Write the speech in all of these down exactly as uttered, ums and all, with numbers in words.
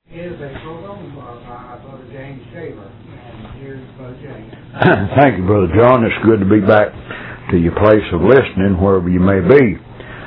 Is a program by Brother James Shaver, and here's Brother James. Thank you, Brother John. It's good to be back to your place of listening, wherever you may be.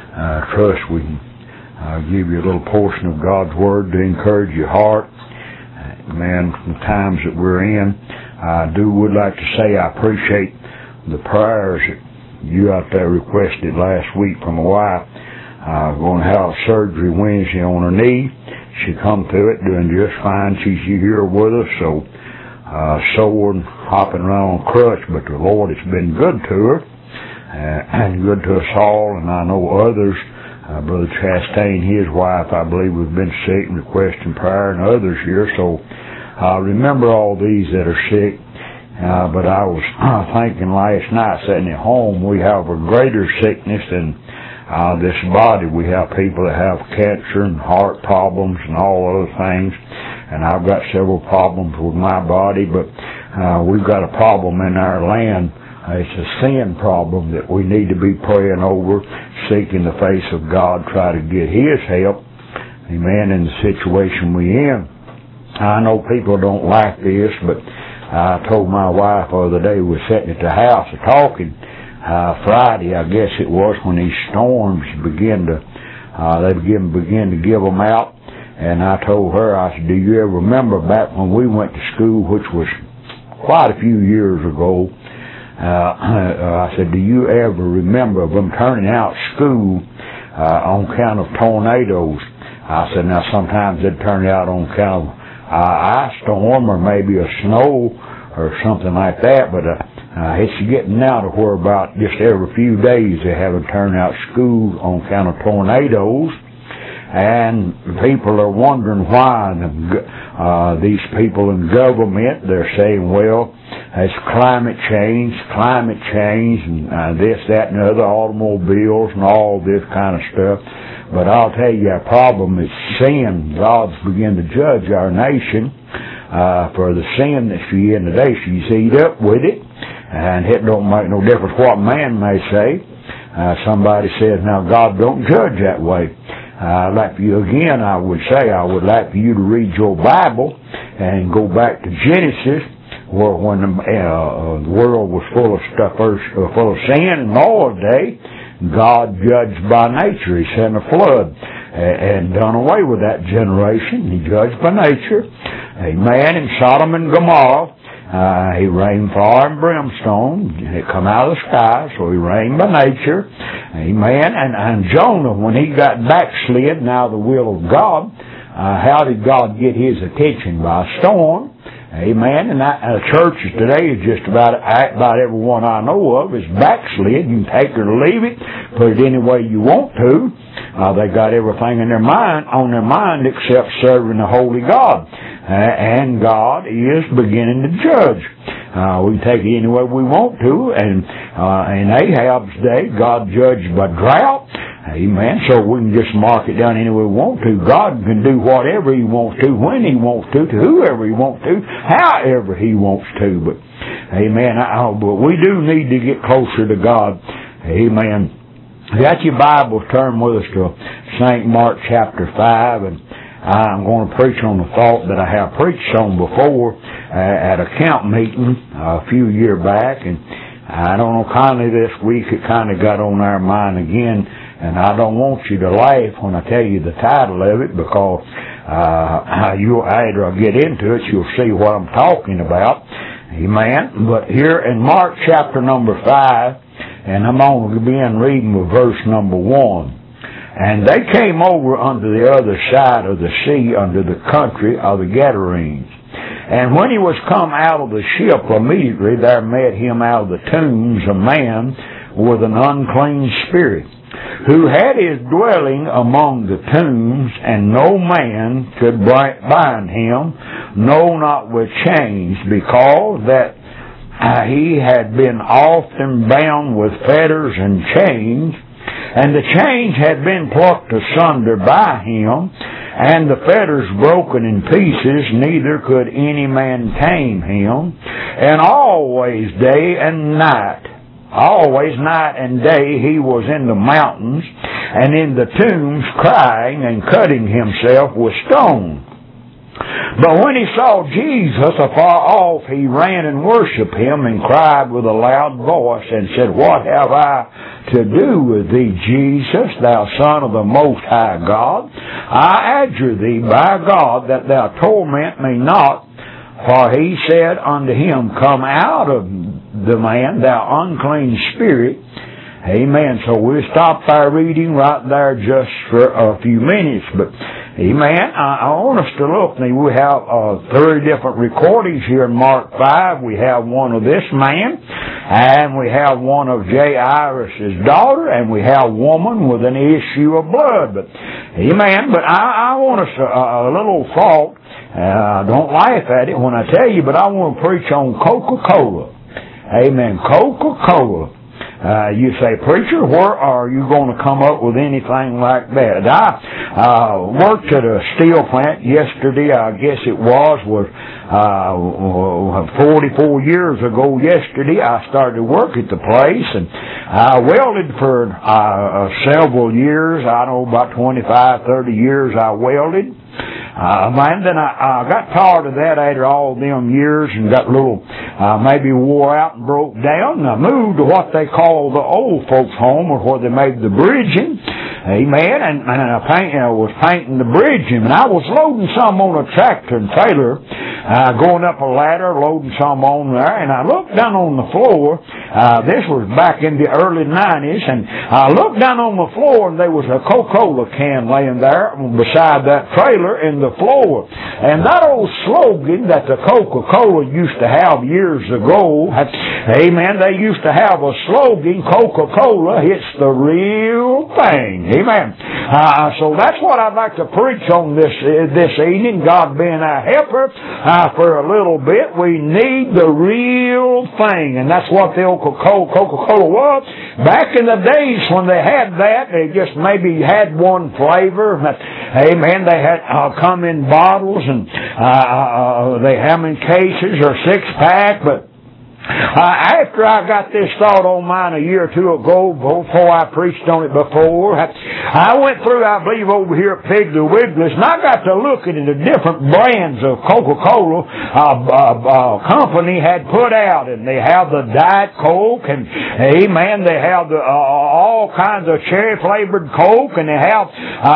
I uh, trust we can uh, give you a little portion of God's Word to encourage your heart. Uh, man, from the times that we're in, I do would like to say I appreciate the prayers that you out there requested last week from my wife. Uh, going to have surgery Wednesday on her knee. She come through it doing just fine. She's here with us, so uh, sore and hopping around on crutch, but the Lord has been good to her uh, and good to us all, and I know others. Uh, Brother Chastain, his wife, I believe, has been sick and requesting prayer, and others here, so I uh, remember all these that are sick. Uh, but I was uh, thinking last night, sitting at home, we have a greater sickness than Uh, this body. We have people that have cancer and heart problems and all other things, and I've got several problems with my body, but uh, we've got a problem in our land. Uh, it's a sin problem that we need to be praying over, seeking the face of God, try to get His help, amen, in the situation we're in. I know people don't like this, but I told my wife the other day, we were sitting at the house and talking, Uh, Friday, I guess it was, when these storms began to, uh, they began, began to give them out. And I told her, I said, do you ever remember back when we went to school, which was quite a few years ago, uh, I said, do you ever remember them turning out school, uh, on account of tornadoes? I said, now sometimes they'd turn out on account of, uh, ice storm or maybe a snow or something like that, but, uh, Uh, it's getting now to where about just every few days they have a turnout school on account of tornadoes, and people are wondering why. The, uh, these people in government, they're saying, well, it's climate change, climate change, and uh, this, that, and the other, automobiles and all this kind of stuff. But I'll tell you, our problem is sin. God's beginning to judge our nation uh, for the sin that she in today. She's eat up with it. And it don't make no difference what man may say. Uh, somebody says, now God don't judge that way. Uh, I'd like for you, again, I would say, I would like for you to read your Bible and go back to Genesis, where when the, uh, the world was full of stuff, uh, full of sin in Noah's day, God judged by nature. He sent a flood and, and done away with that generation. He judged by nature. Amen. In Sodom and Gomorrah, Uh, he rained fire and brimstone. It come out of the sky, so he rained by nature. Amen. And, and Jonah, when he got backslid, now the will of God, uh, how did God get his attention? By a storm. Amen. And that, uh, churches today is just about, about everyone I know of is backslid. You can take it or leave it, put it any way you want to. Uh, they got everything in their mind, on their mind, except serving the holy God. Uh, and God is beginning to judge. Uh, we can take it any way we want to, and uh, in Ahab's day, God judged by drought. Amen. So we can just mark it down any way we want to. God can do whatever He wants to, when He wants to, to whoever He wants to, however He wants to. But, amen. I, but we do need to get closer to God. Amen. Got your Bible, turn with us to Saint Mark chapter five, and I'm going to preach on the thought that I have preached on before uh, at a camp meeting uh, a few years back, and I don't know, kind of this week it kind of got on our mind again, and I don't want you to laugh when I tell you the title of it, because uh, you'll, after I get into it, you'll see what I'm talking about. Amen. But here in Mark chapter number five, and I'm going to begin reading with verse number one. And they came over unto the other side of the sea, unto the country of the Gadarenes. And when he was come out of the ship, immediately there met him out of the tombs a man with an unclean spirit, who had his dwelling among the tombs, and no man could bind him, no, not with chains, because that uh, he had been often bound with fetters and chains, and the chains had been plucked asunder by him, and the fetters broken in pieces, neither could any man tame him. And always day and night, always night and day, he was in the mountains and in the tombs, crying and cutting himself with stone. But when he saw Jesus afar off, he ran and worshipped him and cried with a loud voice and said, What have I to do with thee, Jesus, thou Son of the Most High God? I adjure thee by God that thou torment me not. For he said unto him, Come out of the man, thou unclean spirit. Amen. So we'll stop our reading right there just for a few minutes. But, amen, I, I want us to look. Now, we have uh, three different recordings here in Mark five. We have one of this man, and we have one of Jairus' daughter, and we have a woman with an issue of blood. But, amen, but I, I want us a, a little thought. Uh, don't laugh at it when I tell you, but I want to preach on Coca-Cola. Amen. Coca-Cola. Uh, you say, Preacher, where are you going to come up with anything like that? I uh, worked at a steel plant yesterday, I guess it was, was uh, forty-four years ago yesterday. I started to work at the place, and I welded for uh, several years. I know about twenty-five, thirty years I welded. Uh, and then I, I got tired of that after all them years and got a little, uh, maybe wore out and broke down. And I moved to what they call the old folks' home, or where they made the bridging. Amen. And, and I, paint, I was painting the bridging, and I was loading some on a tractor and trailer, uh, going up a ladder, loading some on there, and I looked down on the floor. Uh, this was back in the early nineties, and I looked down on the floor, and there was a Coca-Cola can laying there beside that trailer in the floor. And that old slogan that the Coca-Cola used to have years ago, amen, they used to have a slogan, Coca-Cola, it's the real thing. Amen. Uh, so that's what I'd like to preach on this uh, this evening, God being our helper uh, for a little bit. We need the real thing, and that's what the old Coca-Cola, Coca-Cola was. Back in the days when they had that, they just maybe had one flavor. Amen. They had uh, come in bottles, and uh, they have them in cases or six-pack, but Uh, after I got this thought on mine a year or two ago, before I preached on it before, I went through, I believe, over here at Piggly Wiggly's, and I got to looking at the different brands of Coca-Cola uh, uh, uh, company had put out, and they have the Diet Coke, and amen, they have the, uh, all kinds of cherry-flavored Coke, and they have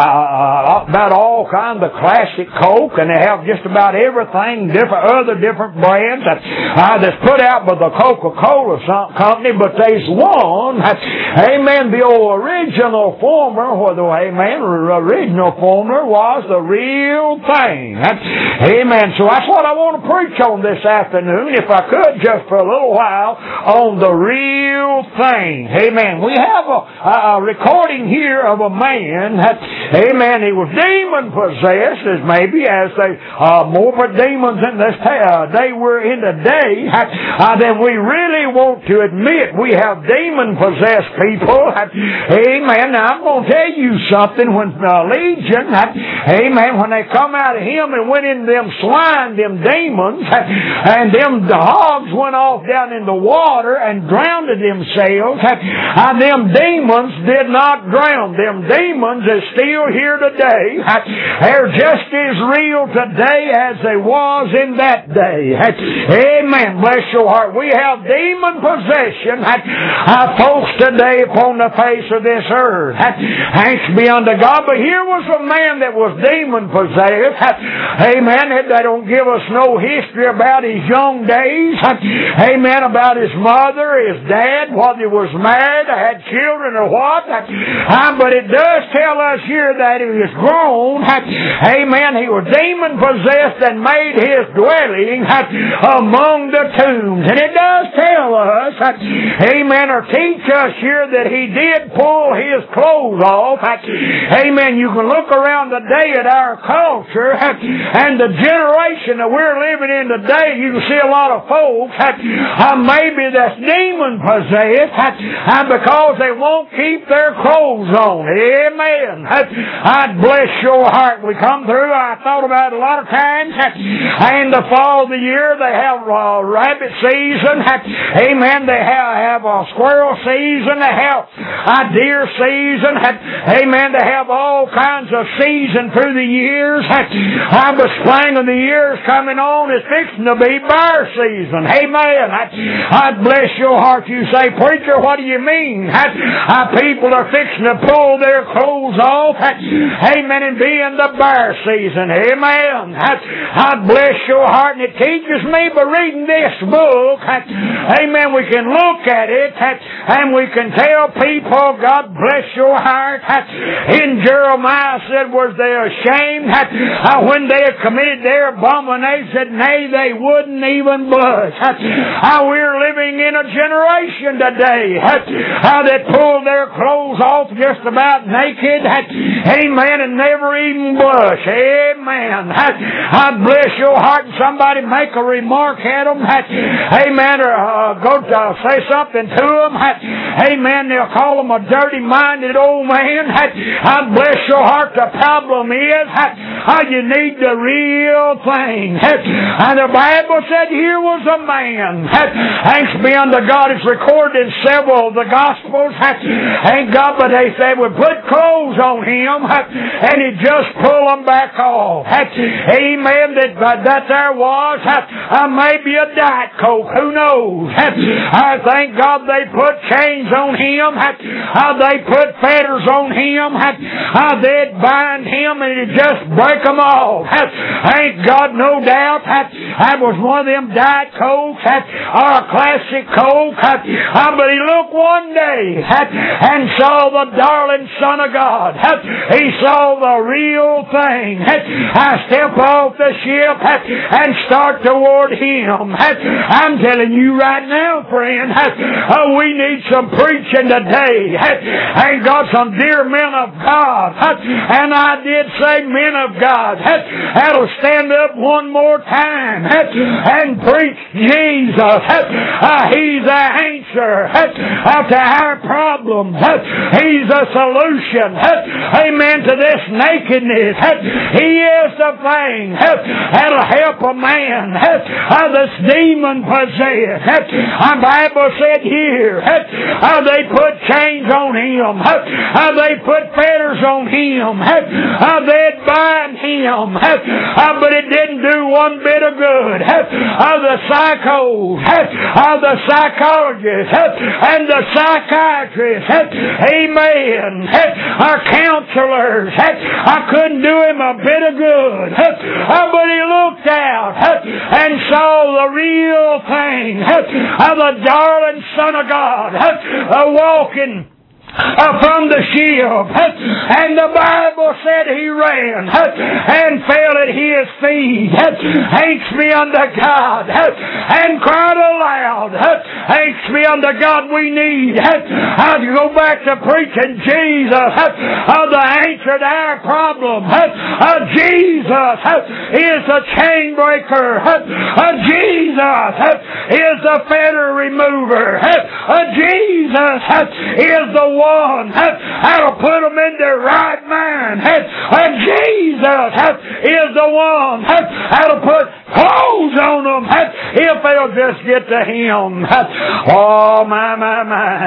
uh, about all kinds of classic Coke, and they have just about everything, different other different brands that, uh, that's put out by the Coca-Cola company, but there's one, amen, the old original formula, or the, amen, original formula was the real thing. Amen. So that's what I want to preach on this afternoon, if I could, just for a little while, on the real thing. Amen. We have a, a recording here of a man, amen, he was demon-possessed, as maybe, as they, uh, more demons in this uh, day we're in today, uh, than we really want to admit. We have demon-possessed people. Amen. Now, I'm going to tell you something. When uh, Legion, amen, when they come out of him and went into them swine, them demons, and them the hogs went off down in the water and drowned themselves, and them demons did not drown. Them demons are still here today. They're just as real today as they was in that day. Amen. Bless your heart. We have demon possession, uh, folks today upon the face of this earth. Thanks be unto God. But here was a man that was demon possessed. Amen. They don't give us no history about his young days. Amen. About his mother, his dad, whether he was married, had children or what. But it does tell us here that he was grown. Amen. He was demon possessed and made his dwelling among the tombs. And it does tell us, amen, or teach us here that he did pull his clothes off. Amen. You can look around today at our culture and the generation that we're living in today. You can see a lot of folks, uh, maybe that's demon possessed, uh, because they won't keep their clothes on. Amen. I'd bless your heart. We come through, I thought about it a lot of times, in the fall of the year they have uh, rabbit season. Amen. They have, have a squirrel season. They have a deer season. Amen. They have all kinds of season through the years. But thing of the year is coming on. It's fixing to be bear season. Amen. I'd bless your heart. You say, preacher, what do you mean? Our people are fixing to pull their clothes off. Amen. And be in the bear season. Amen. I'd bless your heart. And it teaches me by reading this book. Amen. We can look at it and we can tell people, God bless your heart. In Jeremiah said, was they ashamed when they had committed their abomination? Nay, they wouldn't even blush. How we're living in a generation today how that pull their clothes off just about naked. Amen. And never even blush. Amen. I bless your heart and somebody make a remark at them. Amen. Or uh, go to uh, say something to them. Amen. They'll call them a dirty-minded old man. I bless your heart. The problem is how you need the real thing. And the Bible said here was a man. Thanks be unto God. It's recorded in several of the Gospels. Thank God, but they say we put clothes on him and he just pull them back off. Amen. That, that there was uh, maybe a Diet Coke. Who knows? I thank God they put chains on him. How they put fetters on him. How they'd bind him and he'd just break them off. Thank God, no doubt. That was one of them Diet Cokes or a classic Coke. But he looked one day and saw the darling Son of God. He saw the real thing. I step off the ship and start toward him. I'm telling you right now, friend, we need some preaching today. Ain't got some dear men of God. And I did say men of God. That'll stand up one more time and preach Jesus. He's the answer to our problem. He's the solution. Amen. To this nakedness. He is the thing that'll help a man that's demon possessed. Our Bible said here how they put chains on him. How they put fetters on him. How they'd bind him. But it didn't do one bit of good. The psychos, the psychologists, and the psychiatrists, amen, our counselors, I couldn't do him a bit of good. But he looked out and saw the real thing of the darling Son of God walking Uh, from the ship, and the Bible said he ran and fell at his feet. Thanks be unto God, and cried aloud. Thanks be unto God. We need how to go back to preaching Jesus, uh, the answer to our problem. Uh, Jesus is the chain breaker. Uh, Jesus is the fetter remover. Uh, Jesus is the one one that'll put them in their right mind. And Jesus is the one that'll put clothes on them if they'll just get to Him. Oh, my, my,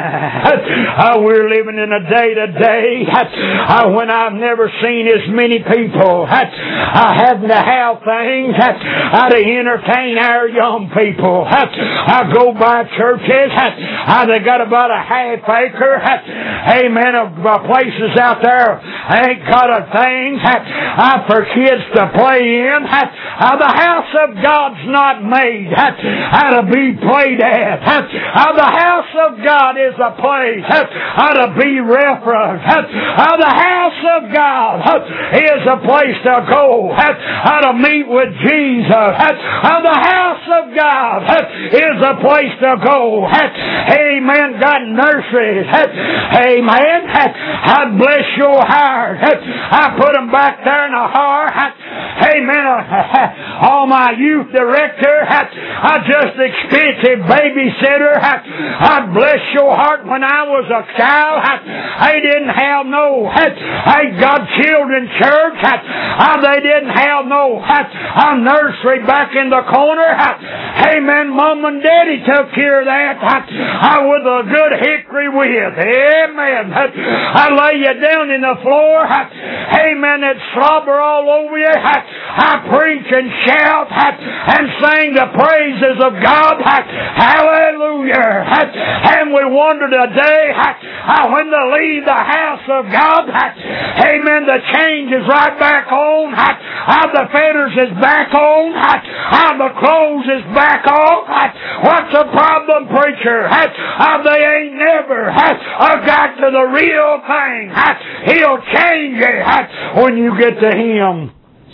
my. We're living in a day today when I've never seen as many people having to have things to entertain our young people. I go by churches. They got about a half acre. Amen. Of places out there ain't got a thing for kids to play in. The house of God's not made to be played at. The house of God is a place to be referenced. The house of God is a place to go to meet with Jesus. The house of God is a place to go. Amen. Got nurseries. Amen. I bless your heart. I put them back there in a heart. Amen. All my youth director. I just expensive babysitter. I bless your heart. When I was a child, I didn't have no I got children's church. They didn't have no a nursery back in the corner. Amen. Mom and Daddy took care of that with a good hickory whip. Amen. I lay you down in the floor. Amen. That slobber all over you. I preach and shout and sing the praises of God. Hallelujah. And we wonder today when they leave the house of God. Amen. The change is right back on. The fetters is back on. The clothes is back on. What's the problem, preacher? They ain't never got to the real thing. He'll change it when you get to Him.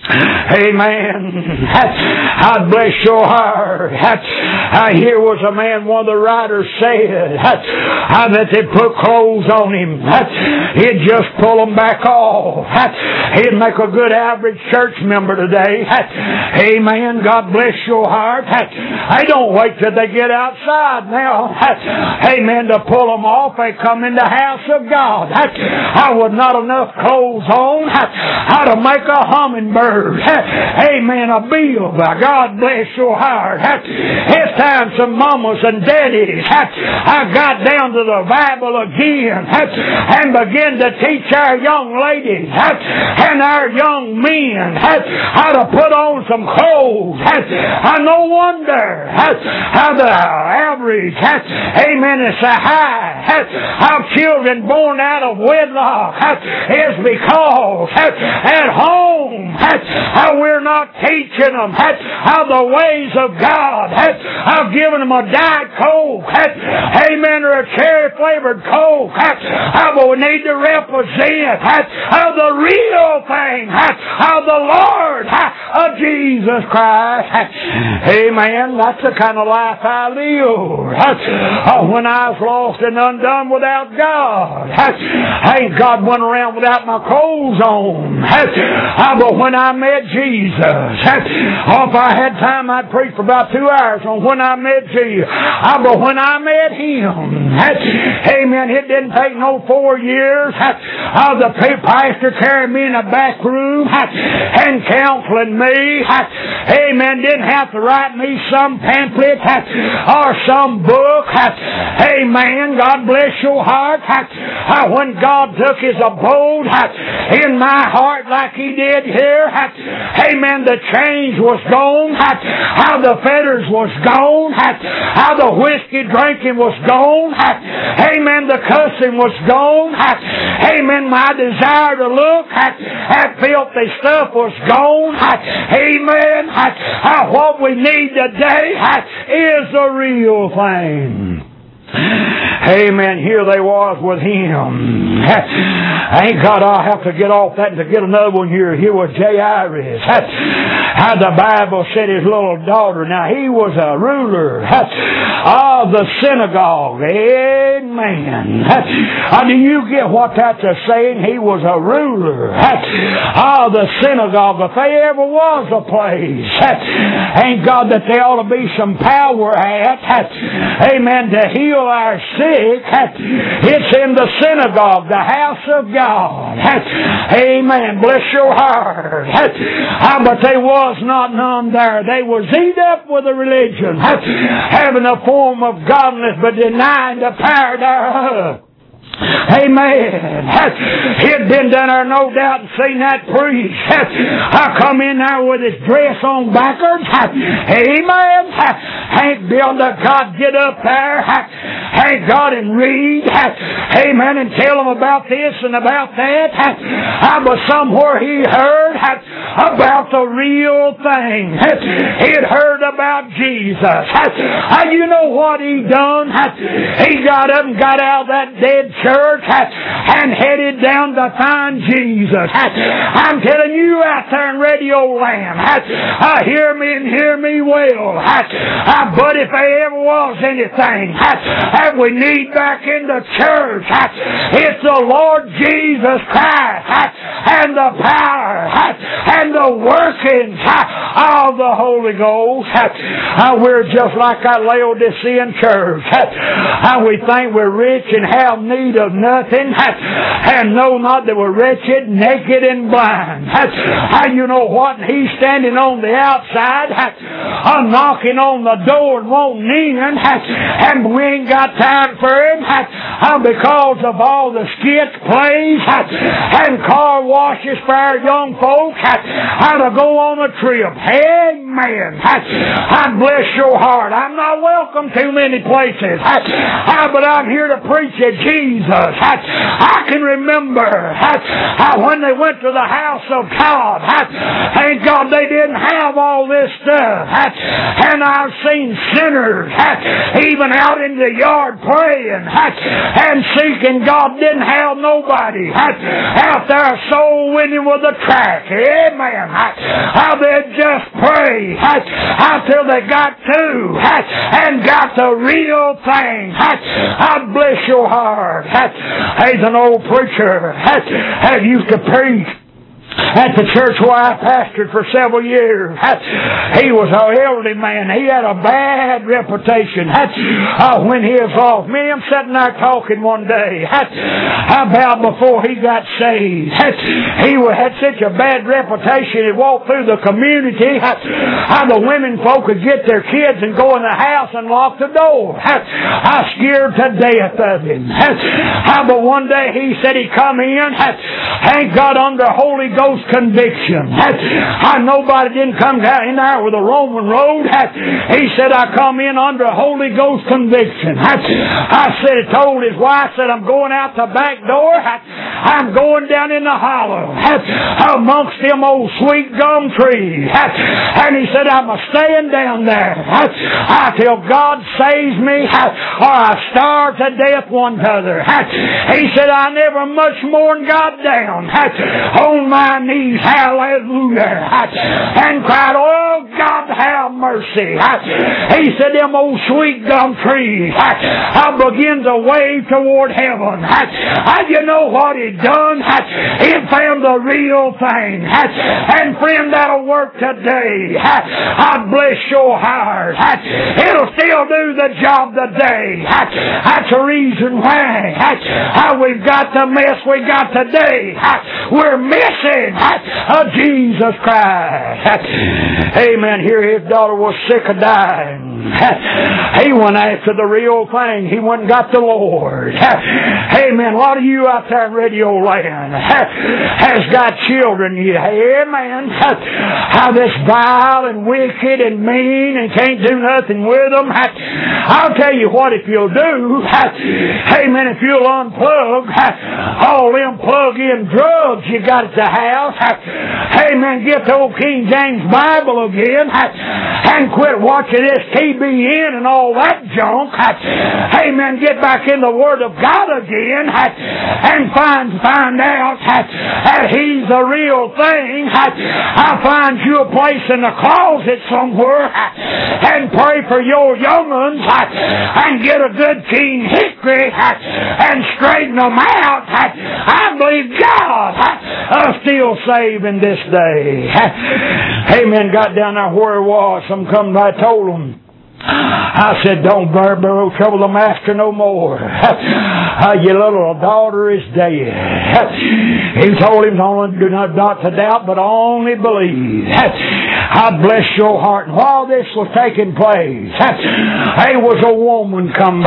Amen. God bless your heart. Here was a man, one of the writers said, that they put clothes on him. He'd just pull them back off. He'd make a good average church member today. Amen. God bless your heart. They don't wait till they get outside now. Amen. To pull them off, they come in the house of God. I was not enough clothes on. How to make a hummingbird. Amen. A bill. God bless your heart. It's time some mamas and daddies I got down to the Bible again and begin to teach our young ladies and our young men how to put on some clothes. No wonder how the average, amen, is so high. How children born out of wedlock is because at home how we're not teaching them how the ways of God. I've given them a Diet Coke, amen, or a cherry-flavored Coke. But we need to represent how the real thing, how the Lord of Jesus Christ. Amen. That's the kind of life I live. When I was lost and undone without God, ain't God went around without my clothes on. But when I met Jesus, oh, if I had time, I'd preach for about two hours on when I met Jesus. But when I met Him, amen, it didn't take no four years. The pastor carried me in a back room and counseling me. Amen. Didn't have to write me some pamphlet or some book. Amen. God bless your heart. When God took His abode in my heart like He did here, amen, the change was gone. How the fetters was gone. How the whiskey drinking was gone. Amen, the cussing was gone. Amen, my desire to look at filthy stuff was gone. Amen. What we need today is the real thing. Amen. Here they was with Him. Ain't God, I'll have to get off that and to get another one here. Here was Jairus. How the Bible said his little daughter. Now, he was a ruler of the synagogue. Amen. Do you get what that's a saying? He was a ruler of the synagogue. If there ever was a place, ain't God, that there ought to be some power at, amen, to heal our sick. It's in the synagogue, the house of God. Amen. Bless your heart. But they was not none there. They was eat up with a religion, having a form of godliness, but denying the power thereof. Amen. He'd been down there, no doubt, and seen that priest. I come in there with his dress on backwards. Amen. Ain't be able to God get up there. Ain't God and read. Amen. And tell him about this and about that. But somewhere he heard about the real thing. He'd heard about Jesus. You know what he done? He got up and got out of that dead church and headed down to find Jesus. I'm telling you out there in Radio Land, uh, hear me and hear me well. Uh, but if there ever was anything that we need back in the church, it's the Lord Jesus Christ and the power and the workings of the Holy Ghost. Uh, we're just like that Laodicean church. Uh, we think we're rich and have need need of nothing, and know not they were wretched, naked, and blind. How you know what? He's standing on the outside, I'm knocking on the door and won't in, and we ain't got time for him because of all the skits, plays, and car washes for our young folks, how to go on a trip. Amen. I bless your heart. I'm not welcome too many places, but I'm here to preach at Jesus. I can remember when they went to the house of God. Thank God they didn't have all this stuff. And I've seen sinners even out in the yard praying and seeking God, didn't have nobody out there soul winning with a track. Amen. How they just pray until they got to and got the real thing. I bless your heart. He's an old preacher that used to preach at the church where I pastored for several years. He was an elderly man. He had a bad reputation uh, when he was off. Me and him sitting there talking one day about before he got saved. He had such a bad reputation. He walked through the community. How the women folk could get their kids and go in the house and lock the door. I scared to death of him. But one day he said he come in, thank God, under Holy Ghost conviction. I nobody didn't come down in there with a Roman road. He said, I come in under Holy Ghost conviction. I said, he told his wife, said, I'm going out the back door. I'm going down in the hollow amongst them old sweet gum trees. And he said, I'm a staying down there until God saves me or I starve to death one t'other. He said, I never much more than got down on my knees, hallelujah, and cried, oh God, have mercy. He said, them old sweet gum trees, I begin to wave toward heaven. You know what he done? He found the real thing. And friend, that'll work today. I bless your heart. It'll still do the job today. That's the reason why we've got the mess we got today. We're missing of Jesus Christ. Amen. Here his daughter was sick of dying. He went after the real thing. He went and got the Lord. Amen. A lot of you out there in radio land has got children. Amen. How this vile and wicked and mean and can't do nothing with them. I'll tell you what, if you'll do, amen, if you'll unplug all them plug-in drugs you got at the house, amen, get the old King James Bible again and quit watching this T V N and all that junk, amen, get back in the Word of God again and find find out that He's the real thing. I'll find you a place in the closet somewhere and pray for your young ones and get a good keen hickory and straighten them out. I believe God will still save in this day. Amen. Got down there where he was. Some come by, told him. I said, don't burn, burn, trouble the master no more. Uh, your little daughter is dead. He told him, only do not, not to doubt, but only believe. I bless your heart. And while this was taking place, there was a woman come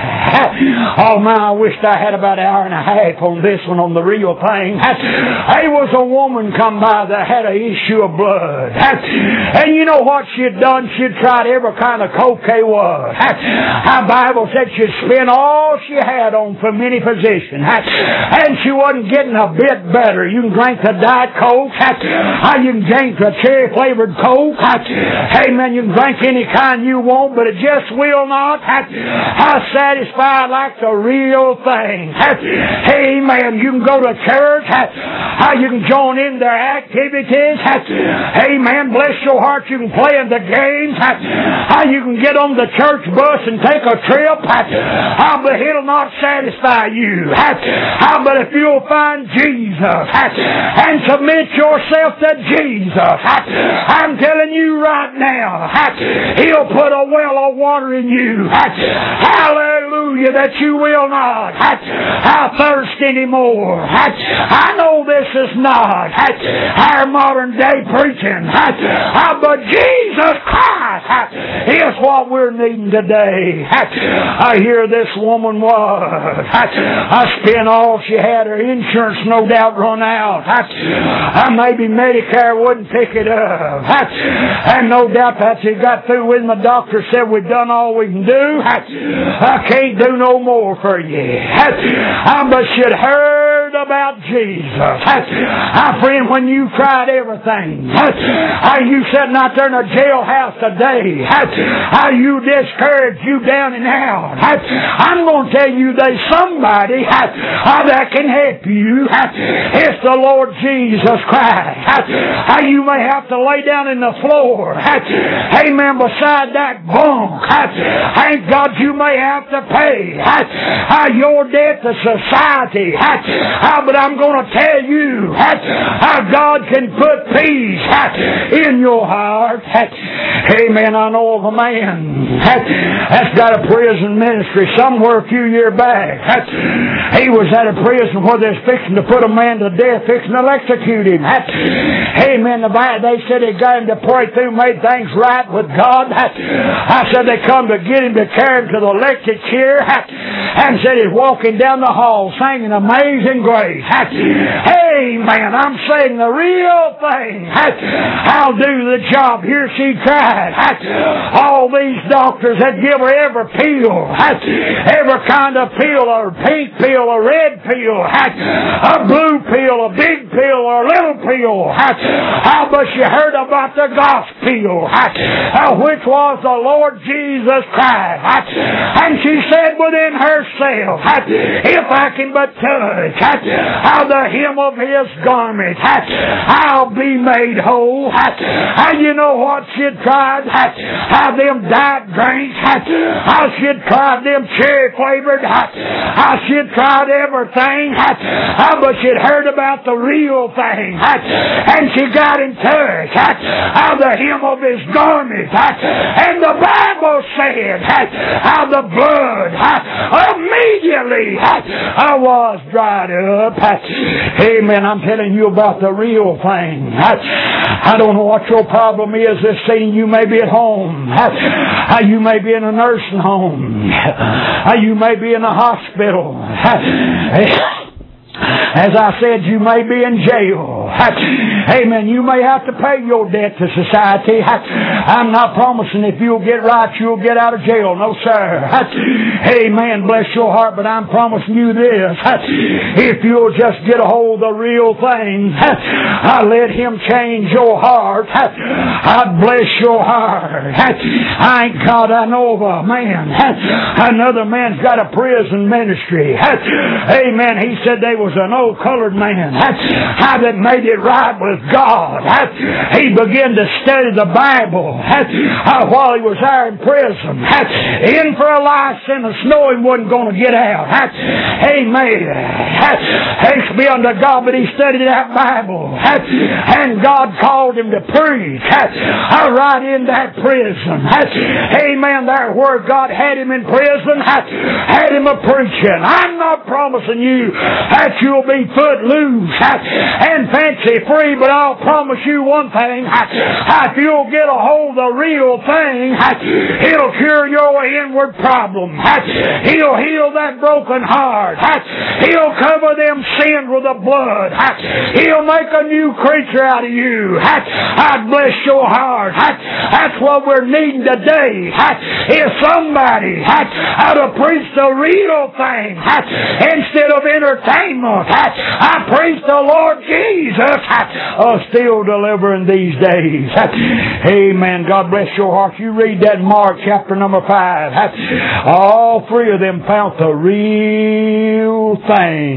by. Oh my, I wished I had about an hour and a half on this one, on the real thing. There was a woman come by that had an issue of blood. And you know what she'd done? She'd tried every kind of coke there was. Our Bible said she'd spent all she had on from many physicians. And she wasn't getting a bit better. You can drink the Diet Coke. You can drink the cherry-flavored Coke. Amen. You can drink any kind you want, but it just will not satisfy like the real thing. Amen. You can go to church. You can join in their activities. Amen. Bless your heart. You can play in the games. You can get on the church bus and take a trip. But it'll not satisfy you. But if you'll find Jesus and submit yourself to Jesus, I'm telling you right now, He'll put a well of water in you. Hallelujah. hallelujah, that you will not I thirst anymore. I know this is not our modern day preaching, but Jesus Christ is what we're needing today. I hear this woman was. I spent all she had. Her insurance no doubt run out. Maybe Medicare wouldn't pick it up. And no doubt that she got through with my doctor, said we've done all we can do. I can't do no more for you. But she'd heard about Jesus. My friend, when you tried everything, you sitting out there in a jailhouse today, how you discouraged, you down and out. I'm going to tell you there's somebody that can help you. It's the Lord Jesus Christ. You may have to lay down in the floor, amen, beside that bunk. Thank God you may have to pay your debt to society. But I'm going to tell you how God can put peace in your heart. Amen. I know of a man that's got a prison ministry somewhere a few years back. He was at a prison where they're fixing to put a man to death, fixing to electrocute him. Amen. They said they got him to pray through, made things right with God. I said they come to get him to carry him to the electric chair, and said he's walking down the hall singing Amazing Grace. Amen. I'm saying the real thing. I'll do the job. Here she cried. All these doctors that give her every pill, every kind of pill, a pink pill, a red pill, a blue pill, a big pill, or a little pill. But she heard about the gospel, which was the Lord Jesus Christ. And she said within herself, if I can but touch the hem of His garment, I'll be made whole. And you know what she'd tried? How them diet drinks, how she'd tried them cherry flavored, how she'd tried everything, but she'd heard about the real thing, and she got in touch how the hem of His garment, and the Bible said how the blood immediately I was dried up. Amen. I'm telling you about the real thing. I don't know what your problem is this season. You may be at home. You may be in a nursing home. You may be in a hospital. As I said, you may be in jail. Amen. You may have to pay your debt to society. I'm not promising if you'll get right, you'll get out of jail. No, sir. Amen. Bless your heart, but I'm promising you this. If you'll just get a hold of the real thing, I let Him change your heart. I bless your heart. Thank God I know of a man. Another man's got a prison ministry. Amen. He said they was an old colored man how that made it right with God. He began to study the Bible while he was there in prison. In for a life sentence, knowing he wasn't going to get out. Amen. Thanks be unto God, but he studied that Bible. And God called him to preach right in that prison. Amen. There where God had him in prison, had him a preaching. I'm not promising you that you'll be foot loose and fancy free, but I'll promise you one thing. If you'll get a hold of the real thing, He'll cure your inward problem. He'll heal that broken heart. He'll cover them sins with the blood. He'll make a new creature out of you. I bless your heart. That's what we're needing today. Is somebody to preach the real thing instead of entertainment. I preach the Lord Jesus uh, still delivering these days. Amen. God bless your heart. You read that in Mark chapter number five. All three of them found the real thing.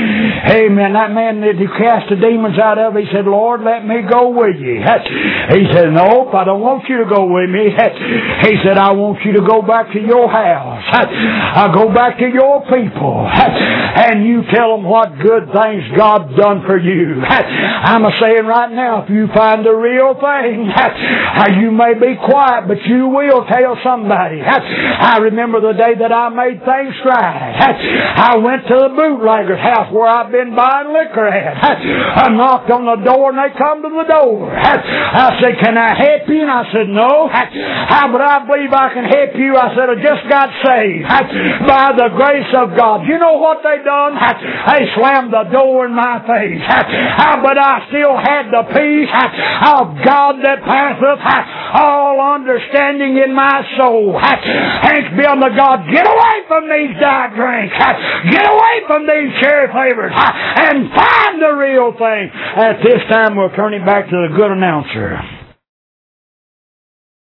Amen. That man that he cast the demons out of, he said, Lord, let me go with you. He said, nope, I don't want you to go with me. He said, I want you to go back to your house. I'll go back to your people. And you tell them what good things God's done for you. I'm a saying right now, if you find the real thing, you may be quiet, but you will tell somebody. I remember the day that I made things right. I went to the bootlegger's house where I've been buying liquor at. I knocked on the door and they come to the door. I said, can I help you? And I said, no. How, but I believe I can help you. I said, I just got saved by the grace of God. You know what they done? They slammed the door in my face. But I still had the peace of God that passeth all understanding in my soul. Thanks be unto God. Get away from these diet drinks. Get away from these cherry flavors and find the real thing. At this time, we'll turn it back to the good announcer.